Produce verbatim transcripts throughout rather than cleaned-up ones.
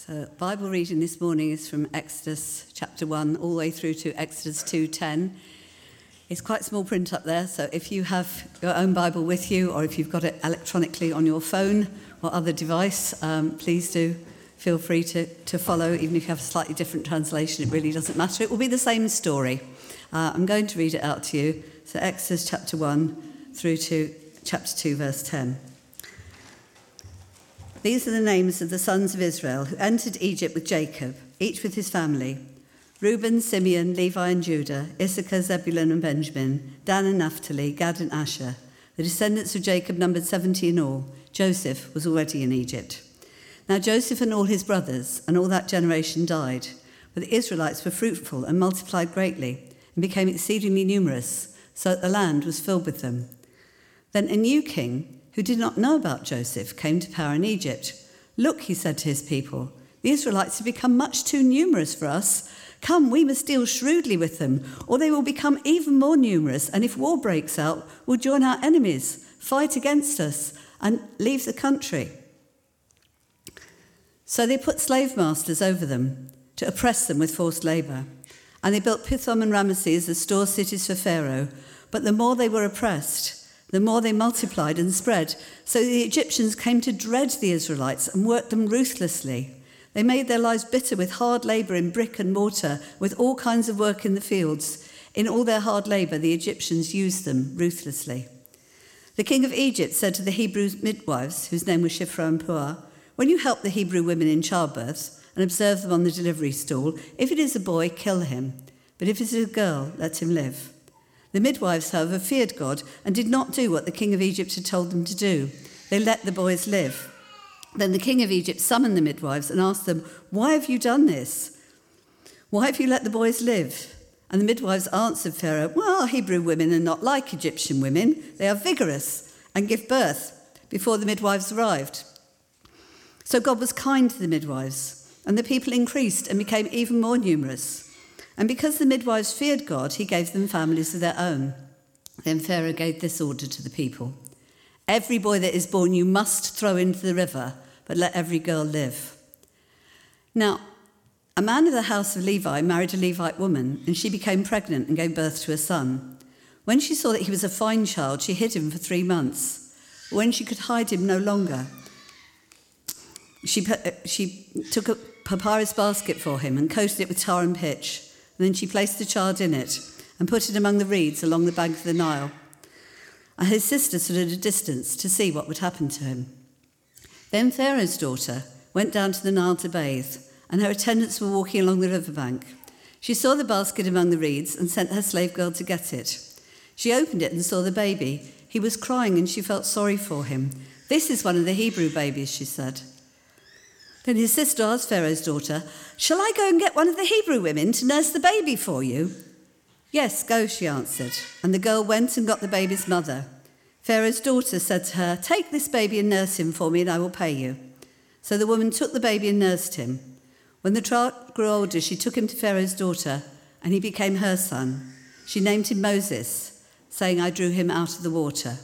So Bible reading this morning is from Exodus chapter one all the way through to Exodus two ten. It's quite small print up there, so if you have your own Bible with you or if you've got it electronically on your phone or other device, um, please do feel free to, to follow. Even if you have a slightly different translation, it really doesn't matter. It will be the same story. Uh, I'm going to read it out to you. So Exodus chapter one through to chapter two, verse ten. These are the names of the sons of Israel who entered Egypt with Jacob, each with his family: Reuben, Simeon, Levi and Judah, Issachar, Zebulun and Benjamin, Dan and Naphtali, Gad and Asher. The descendants of Jacob numbered seventy in all. Joseph was already in Egypt. Now Joseph and all his brothers and all that generation died, but the Israelites were fruitful and multiplied greatly and became exceedingly numerous, so that the land was filled with them. Then a new king, who did not know about Joseph, came to power in Egypt. "Look," he said to his people, "the Israelites have become much too numerous for us. Come, we must deal shrewdly with them, or they will become even more numerous, and if war breaks out, we'll join our enemies, fight against us, and leave the country." So they put slave masters over them to oppress them with forced labour. And they built Pithom and Ramesses as store cities for Pharaoh. But the more they were oppressed, the more they multiplied and spread. So the Egyptians came to dread the Israelites and worked them ruthlessly. They made their lives bitter with hard labour in brick and mortar, with all kinds of work in the fields. In all their hard labour, the Egyptians used them ruthlessly. The king of Egypt said to the Hebrew midwives, whose name was Shiphrah and Puah, "When you help the Hebrew women in childbirth and observe them on the delivery stool, if it is a boy, kill him. But if it is a girl, let him live." The midwives, however, feared God and did not do what the king of Egypt had told them to do. They let the boys live. Then the king of Egypt summoned the midwives and asked them, "Why have you done this? Why have you let the boys live?" And the midwives answered Pharaoh, "Well, Hebrew women are not like Egyptian women. They are vigorous and give birth," before the midwives arrived. So God was kind to the midwives, and the people increased and became even more numerous. And because the midwives feared God, he gave them families of their own. Then Pharaoh gave this order to the people: "Every boy that is born you must throw into the river, but let every girl live." Now, a man of the house of Levi married a Levite woman, and she became pregnant and gave birth to a son. When she saw that he was a fine child, she hid him for three months. When she could hide him no longer, she, she took a papyrus basket for him and coated it with tar and pitch. And then she placed the child in it and put it among the reeds along the bank of the Nile. And his sister stood at a distance to see what would happen to him. Then Pharaoh's daughter went down to the Nile to bathe, and her attendants were walking along the riverbank. She saw the basket among the reeds and sent her slave girl to get it. She opened it and saw the baby. He was crying and she felt sorry for him. "This is one of the Hebrew babies," she said. Then his sister asked Pharaoh's daughter, "Shall I go and get one of the Hebrew women to nurse the baby for you?" "Yes, go," she answered. And the girl went and got the baby's mother. Pharaoh's daughter said to her, "Take this baby and nurse him for me, and I will pay you." So the woman took the baby and nursed him. When the child grew older, she took him to Pharaoh's daughter, and he became her son. She named him Moses, saying, "I drew him out of the water."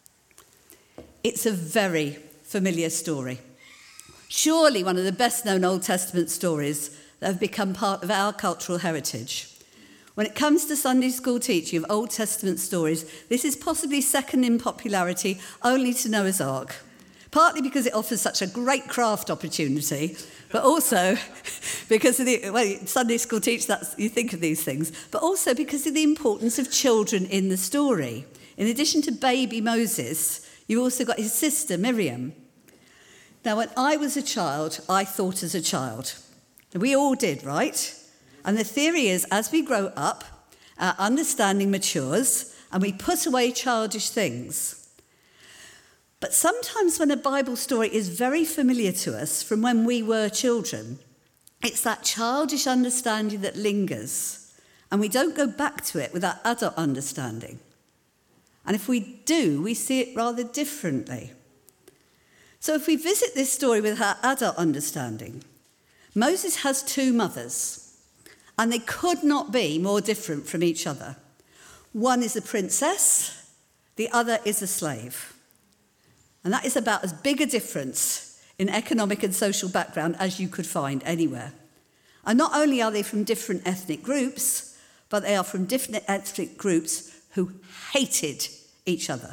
It's a very familiar story. Surely one of the best-known Old Testament stories that have become part of our cultural heritage. When it comes to Sunday school teaching of Old Testament stories, this is possibly second in popularity only to Noah's Ark, partly because it offers such a great craft opportunity, but also because of the, well, Sunday school teach, that's, you think of these things, but also because of the importance of children in the story. In addition to baby Moses, you've also got his sister Miriam. Now, when I was a child, I thought as a child. We all did, right? And the theory is, as we grow up, our understanding matures, and we put away childish things. But sometimes when a Bible story is very familiar to us from when we were children, it's that childish understanding that lingers, and we don't go back to it with that adult understanding. And if we do, we see it rather differently. So if we visit this story with our adult understanding, Moses has two mothers, and they could not be more different from each other. One is a princess, the other is a slave. And that is about as big a difference in economic and social background as you could find anywhere. And not only are they from different ethnic groups, but they are from different ethnic groups who hated each other.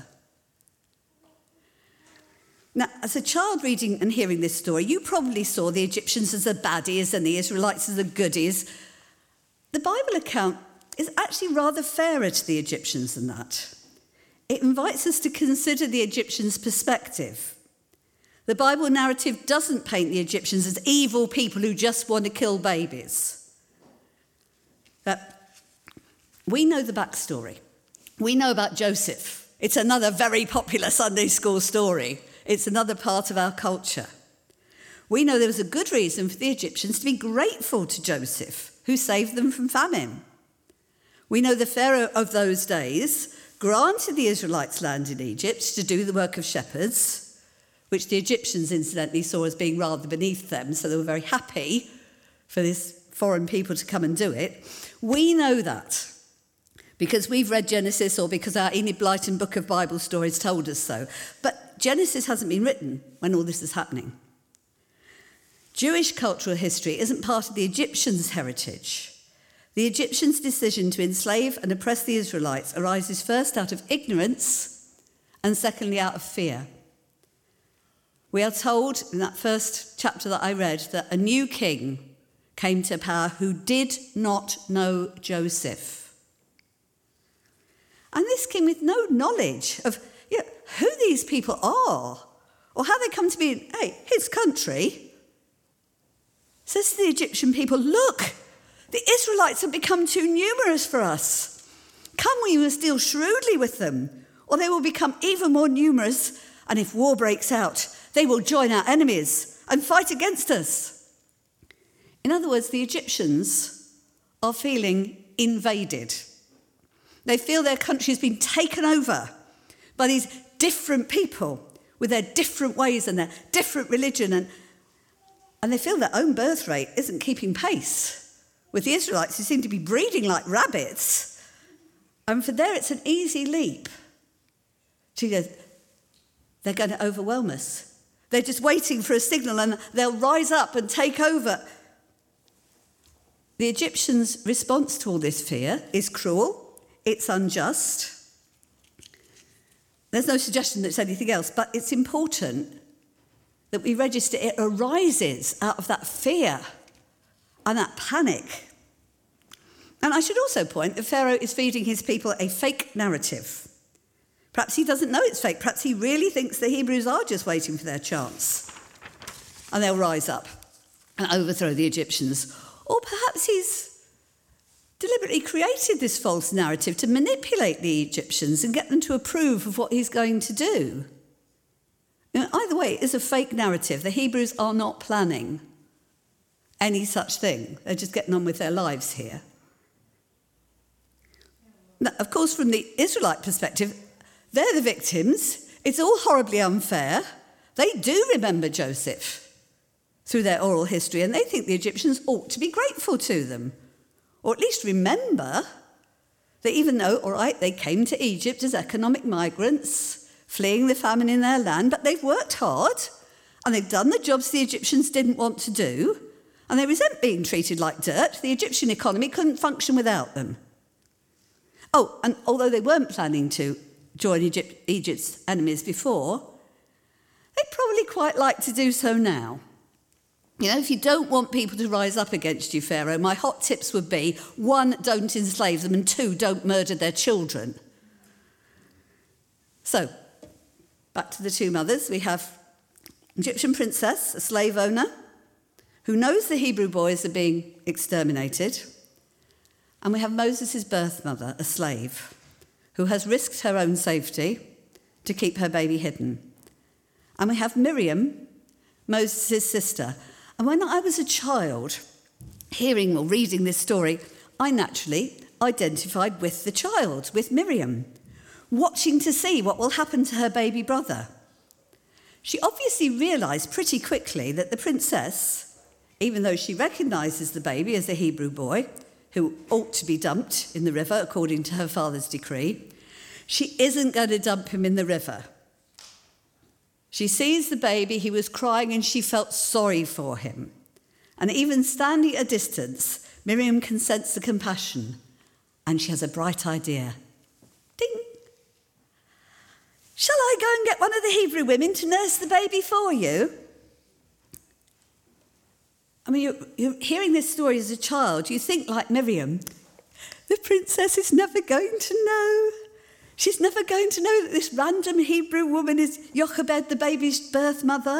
Now, as a child reading and hearing this story, you probably saw the Egyptians as the baddies and the Israelites as the goodies. The Bible account is actually rather fairer to the Egyptians than that. It invites us to consider the Egyptians' perspective. The Bible narrative doesn't paint the Egyptians as evil people who just want to kill babies. But we know the backstory. We know about Joseph. It's another very popular Sunday school story. It's another part of our culture. We know there was a good reason for the Egyptians to be grateful to Joseph, who saved them from famine. We know the Pharaoh of those days granted the Israelites land in Egypt to do the work of shepherds, which the Egyptians incidentally saw as being rather beneath them, so they were very happy for this foreign people to come and do it. We know that because we've read Genesis or because our Enid Blyton book of Bible stories told us so. But Genesis hasn't been written when all this is happening. Jewish cultural history isn't part of the Egyptians' heritage. The Egyptians' decision to enslave and oppress the Israelites arises first out of ignorance and secondly out of fear. We are told in that first chapter that I read that a new king came to power who did not know Joseph. And this king with no knowledge of you know, who these people are or how they come to be in hey, his country, says to the Egyptian people, look, the Israelites have become too numerous for us. Come, we must deal shrewdly with them, or they will become even more numerous, and if war breaks out, they will join our enemies and fight against us. In other words, the Egyptians are feeling invaded. They feel their country has been taken over by these different people with their different ways and their different religion, and, and they feel their own birth rate isn't keeping pace with the Israelites, who seem to be breeding like rabbits. And for there, it's an easy leap to go, they're going to overwhelm us. They're just waiting for a signal and they'll rise up and take over. The Egyptians' response to all this fear is cruel, it's unjust. There's no suggestion that it's anything else, but it's important that we register it arises out of that fear and that panic. And I should also point that Pharaoh is feeding his people a fake narrative. Perhaps he doesn't know it's fake. Perhaps he really thinks the Hebrews are just waiting for their chance. And they'll rise up and overthrow the Egyptians. Or perhaps he's deliberately created this false narrative to manipulate the Egyptians and get them to approve of what he's going to do. You know, either way, it is a fake narrative. The Hebrews are not planning any such thing. They're just getting on with their lives here. Now, of course, from the Israelite perspective, they're the victims. It's all horribly unfair. They do remember Joseph through their oral history, and they think the Egyptians ought to be grateful to them, or at least remember that even though, all right, they came to Egypt as economic migrants, fleeing the famine in their land, but they've worked hard, and they've done the jobs the Egyptians didn't want to do, and they resent being treated like dirt. The Egyptian economy couldn't function without them. Oh, and although they weren't planning to join Egypt, Egypt's enemies before, they'd probably quite like to do so now. You know, if you don't want people to rise up against you, Pharaoh, my hot tips would be, one, don't enslave them, and two, don't murder their children. So, back to the two mothers. We have Egyptian princess, a slave owner, who knows the Hebrew boys are being exterminated. And we have Moses' birth mother, a slave, who has risked her own safety to keep her baby hidden. And we have Miriam, Moses' sister. And when I was a child, hearing or reading this story, I naturally identified with the child, with Miriam, watching to see what will happen to her baby brother. She obviously realised pretty quickly that the princess, even though she recognises the baby as a Hebrew boy, who ought to be dumped in the river according to her father's decree, she isn't going to dump him in the river. She sees the baby, he was crying, and she felt sorry for him. And even standing at a distance, Miriam can sense the compassion, and she has a bright idea. Ding! Shall I go and get one of the Hebrew women to nurse the baby for you? I mean, you're, you're hearing this story as a child, you think like Miriam, the princess is never going to know. She's never going to know that this random Hebrew woman is Jochebed, the baby's birth mother.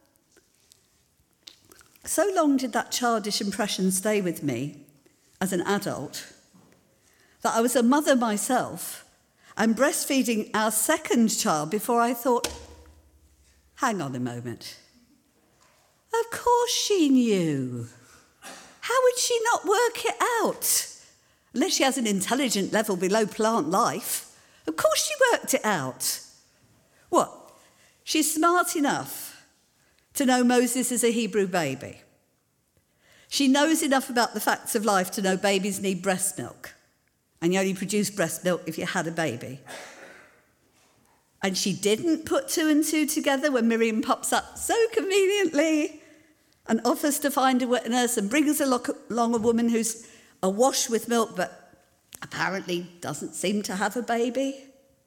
So long did that childish impression stay with me as an adult that I was a mother myself and breastfeeding our second child before I thought, hang on a moment. Of course she knew. How would she not work it out? Unless she has an intelligent level below plant life. Of course she worked it out. What? She's smart enough to know Moses is a Hebrew baby. She knows enough about the facts of life to know babies need breast milk. And you only produce breast milk if you had a baby. And she didn't put two and two together when Miriam pops up so conveniently and offers to find a wet nurse and brings along a woman who's awash with milk but apparently doesn't seem to have a baby.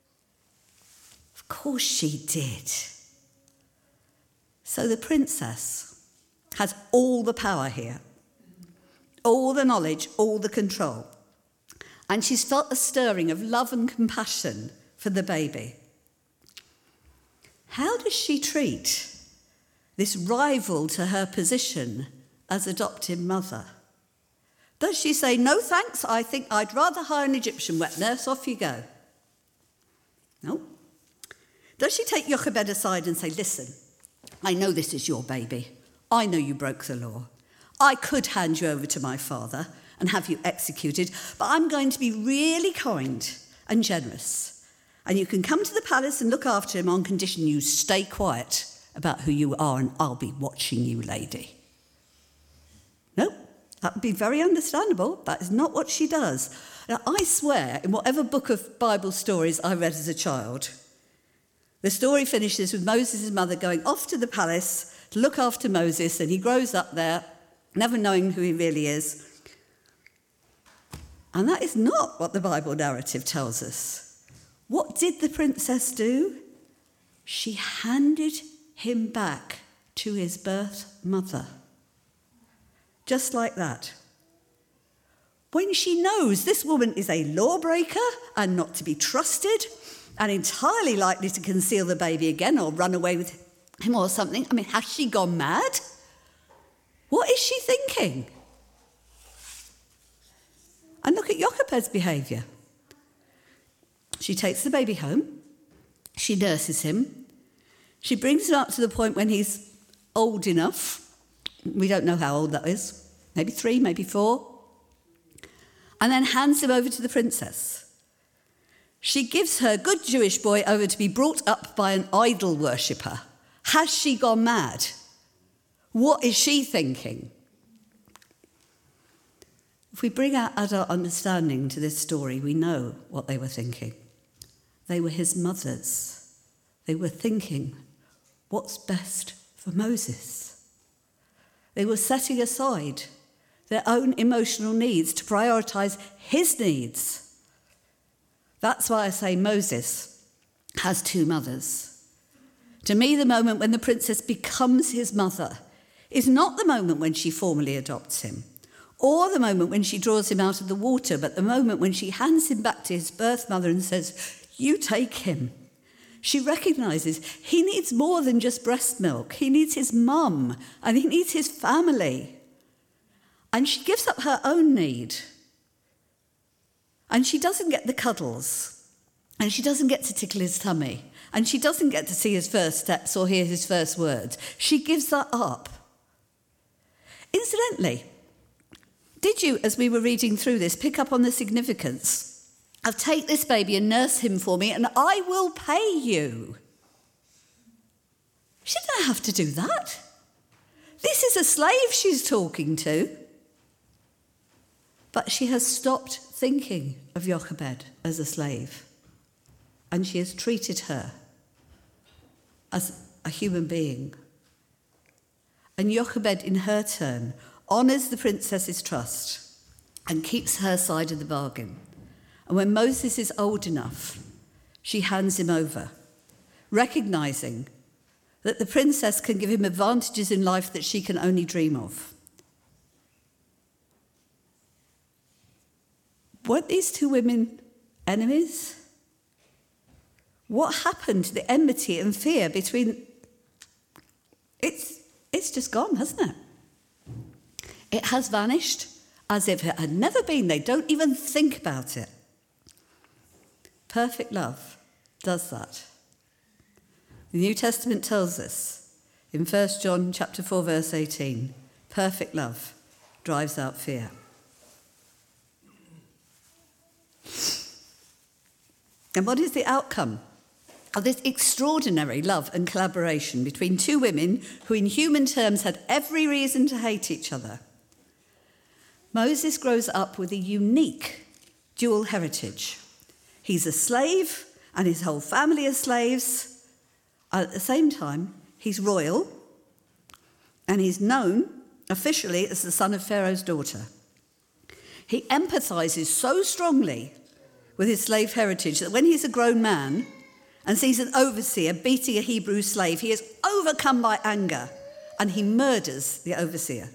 Of course she did. So the princess has all the power here, all the knowledge, all the control. And she's felt a stirring of love and compassion for the baby. How does she treat this rival to her position as adoptive mother? Does she say, no thanks, I think I'd rather hire an Egyptian wet nurse, off you go? No. Does she take Jochebed aside and say, listen, I know this is your baby. I know you broke the law. I could hand you over to my father and have you executed, but I'm going to be really kind and generous. And you can come to the palace and look after him on condition you stay quiet about who you are and I'll be watching you, lady. No, that would be very understandable. That is not what she does. Now, I swear, in whatever book of Bible stories I read as a child, the story finishes with Moses' mother going off to the palace to look after Moses, and he grows up there, never knowing who he really is. And that is not what the Bible narrative tells us. What did the princess do? She handed him back to his birth mother. Just like that. When she knows this woman is a lawbreaker and not to be trusted and entirely likely to conceal the baby again or run away with him or something, I mean, has she gone mad? What is she thinking? And look at Jochebed's behaviour. She takes the baby home. She nurses him. She brings him up to the point when he's old enough. We don't know how old that is. Maybe three, maybe four. And then hands him over to the princess. She gives her good Jewish boy over to be brought up by an idol worshipper. Has she gone mad? What is she thinking? If we bring our adult understanding to this story, we know what they were thinking. They were his mothers. They were thinking, what's best for Moses? They were setting aside their own emotional needs to prioritise his needs. That's why I say Moses has two mothers. To me, the moment when the princess becomes his mother is not the moment when she formally adopts him, or the moment when she draws him out of the water, but the moment when she hands him back to his birth mother and says, you take him. She recognises he needs more than just breast milk. He needs his mum and he needs his family. And she gives up her own need. And she doesn't get the cuddles. And she doesn't get to tickle his tummy. And she doesn't get to see his first steps or hear his first words. She gives that up. Incidentally, did you, as we were reading through this, pick up on the significance of take this baby and nurse him for me and I will pay you? She didn't have to do that. This is a slave she's talking to. But she has stopped thinking of Jochebed as a slave. And she has treated her as a human being. And Jochebed, in her turn, honours the princess's trust and keeps her side of the bargain. And when Moses is old enough, she hands him over, recognising that the princess can give him advantages in life that she can only dream of. Weren't these two women enemies? What happened to the enmity and fear between... It's, it's just gone, hasn't it? It has vanished as if it had never been. They don't even think about it. Perfect love does that. The New Testament tells us in First John chapter four, verse eighteen, perfect love drives out fear. And what is the outcome of this extraordinary love and collaboration between two women who in human terms had every reason to hate each other? Moses grows up with a unique dual heritage. He's a slave and his whole family are slaves. At the same time, he's royal and he's known officially as the son of Pharaoh's daughter. He empathises so strongly with his slave heritage that when he's a grown man and sees an overseer beating a Hebrew slave, he is overcome by anger and he murders the overseer.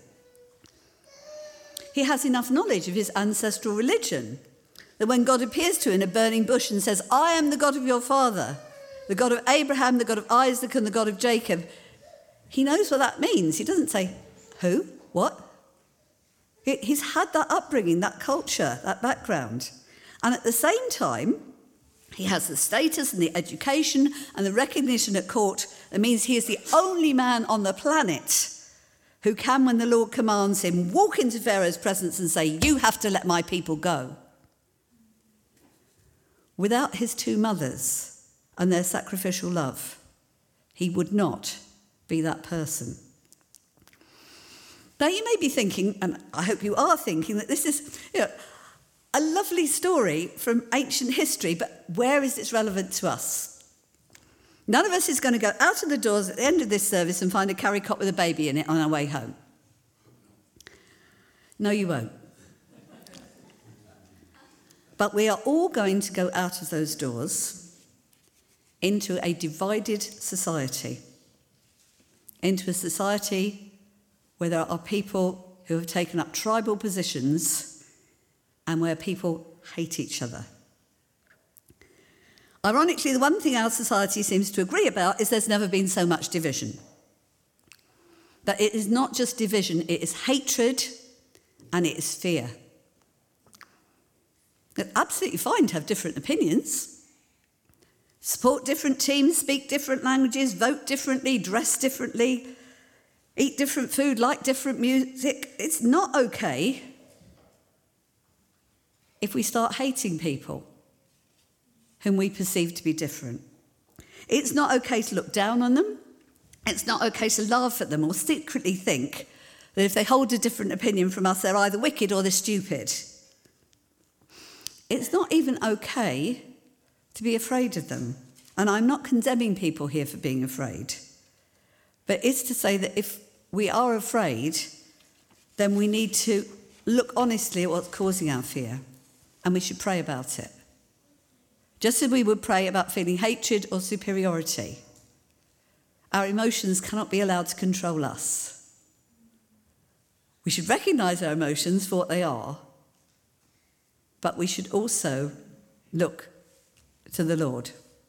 He has enough knowledge of his ancestral religion that when God appears to him in a burning bush and says, I am the God of your father, the God of Abraham, the God of Isaac, and the God of Jacob, he knows what that means. He doesn't say, who? What? He's had that upbringing, that culture, that background. And at the same time, he has the status and the education and the recognition at court that means he is the only man on the planet who can, when the Lord commands him, walk into Pharaoh's presence and say, you have to let my people go. Without his two mothers and their sacrificial love, he would not be that person. Now you may be thinking, and I hope you are thinking, that this is, you know, a lovely story from ancient history, but where is it relevant to us? None of us is going to go out of the doors at the end of this service and find a carry cot with a baby in it on our way home. No, you won't. But we are all going to go out of those doors into a divided society, into a society where there are people who have taken up tribal positions and where people hate each other. Ironically, the one thing our society seems to agree about is there's never been so much division. That it is not just division, it is hatred and it is fear. It's absolutely fine to have different opinions, support different teams, speak different languages, vote differently, dress differently, eat different food, like different music. It's not okay if we start hating people whom we perceive to be different. It's not okay to look down on them. It's not okay to laugh at them or secretly think that if they hold a different opinion from us, they're either wicked or they're stupid. It's not even okay to be afraid of them. And I'm not condemning people here for being afraid. But it's to say that if we are afraid, then we need to look honestly at what's causing our fear. And we should pray about it. Just as we would pray about feeling hatred or superiority. Our emotions cannot be allowed to control us. We should recognise our emotions for what they are, but we should also look to the Lord.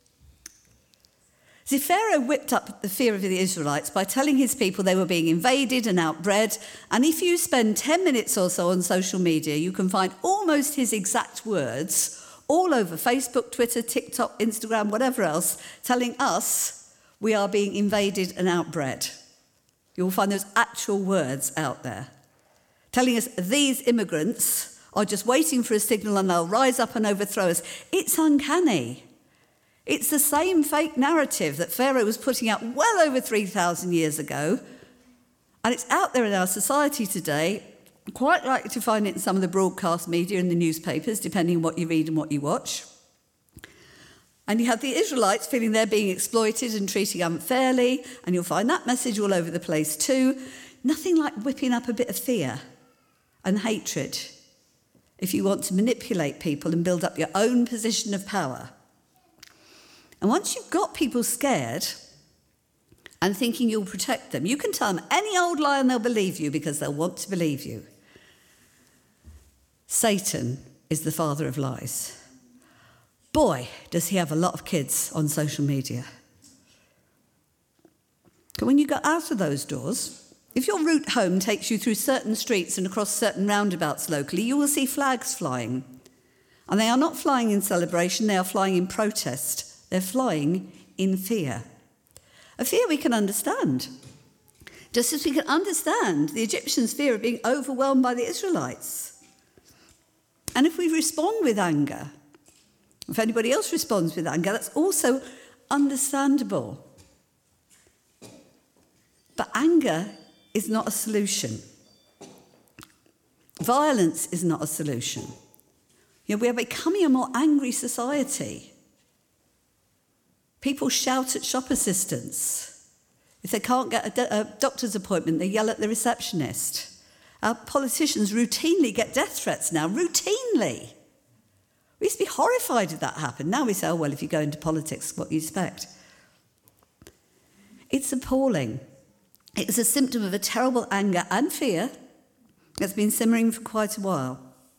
See, Pharaoh whipped up the fear of the Israelites by telling his people they were being invaded and outbred, and if you spend ten minutes or so on social media, you can find almost his exact words all over Facebook, Twitter, TikTok, Instagram, whatever else, telling us we are being invaded and outbred. You'll find those actual words out there, telling us these immigrants are just waiting for a signal and they'll rise up and overthrow us. It's uncanny. It's the same fake narrative that Pharaoh was putting out well over three thousand years ago, and it's out there in our society today. Quite likely to find it in some of the broadcast media and the newspapers, depending on what you read and what you watch. And you have the Israelites feeling they're being exploited and treated unfairly, and you'll find that message all over the place too. Nothing like whipping up a bit of fear and hatred if you want to manipulate people and build up your own position of power. And once you've got people scared and thinking you'll protect them, you can tell them any old lie and they'll believe you because they'll want to believe you. Satan is the father of lies. Boy, does he have a lot of kids on social media. But when you go out of those doors, if your route home takes you through certain streets and across certain roundabouts locally, you will see flags flying. And they are not flying in celebration, they are flying in protest. They're flying in fear. A fear we can understand. Just as we can understand the Egyptians' fear of being overwhelmed by the Israelites. And if we respond with anger, if anybody else responds with anger, that's also understandable. But anger is not a solution. Violence is not a solution. You know, we are becoming a more angry society. People shout at shop assistants. If they can't get a, do- a doctor's appointment, they yell at the receptionist. Our politicians routinely get death threats now, routinely. We used to be horrified if that happened. Now we say, oh, well, if you go into politics, what do you expect? It's appalling. It is a symptom of a terrible anger and fear that's been simmering for quite a while.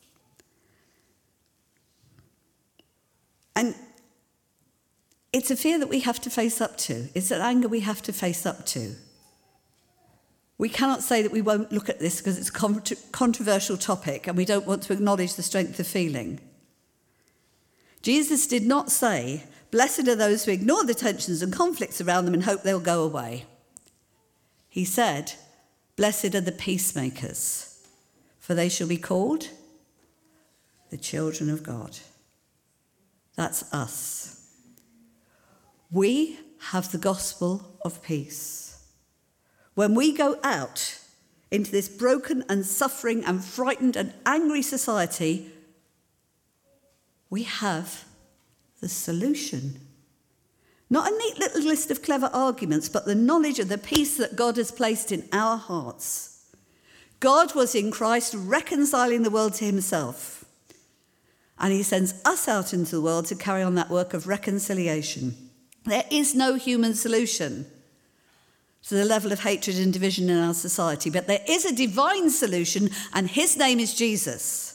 And it's a fear that we have to face up to. It's an anger we have to face up to. We cannot say that we won't look at this because it's a contro- controversial topic and we don't want to acknowledge the strength of feeling. Jesus did not say, blessed are those who ignore the tensions and conflicts around them and hope they'll go away. He said, blessed are the peacemakers, for they shall be called the children of God. That's us. We have the gospel of peace. When we go out into this broken and suffering and frightened and angry society, we have the solution. Not a neat little list of clever arguments, but the knowledge of the peace that God has placed in our hearts. God was in Christ reconciling the world to himself. And he sends us out into the world to carry on that work of reconciliation. There is no human solution to the level of hatred and division in our society, but there is a divine solution, and his name is Jesus.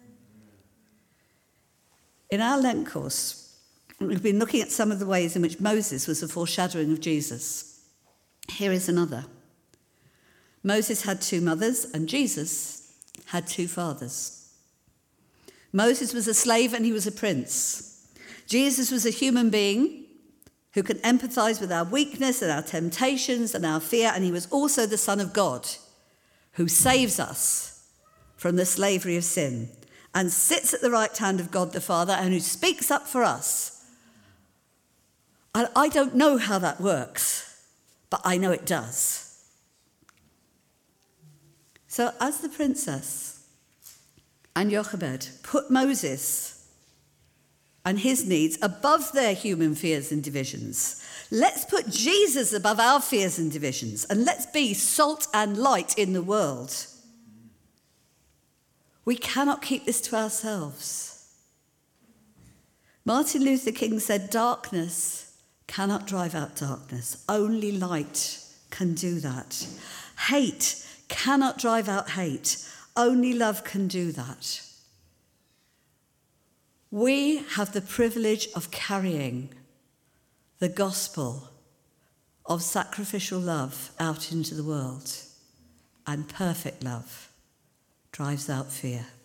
In our Lent course, we've been looking at some of the ways in which Moses was a foreshadowing of Jesus. Here is another. Moses had two mothers, and Jesus had two fathers. Moses was a slave and he was a prince. Jesus was a human being who can empathize with our weakness and our temptations and our fear, and he was also the Son of God who saves us from the slavery of sin and sits at the right hand of God the Father and who speaks up for us. And I don't know how that works, but I know it does. So as the princess and Jochebed put Moses and his needs above their human fears and divisions, let's put Jesus above our fears and divisions, and let's be salt and light in the world. We cannot keep this to ourselves. Martin Luther King said, darkness cannot drive out darkness. Only light can do that. Hate cannot drive out hate. Only love can do that. We have the privilege of carrying the gospel of sacrificial love out into the world, and perfect love drives out fear.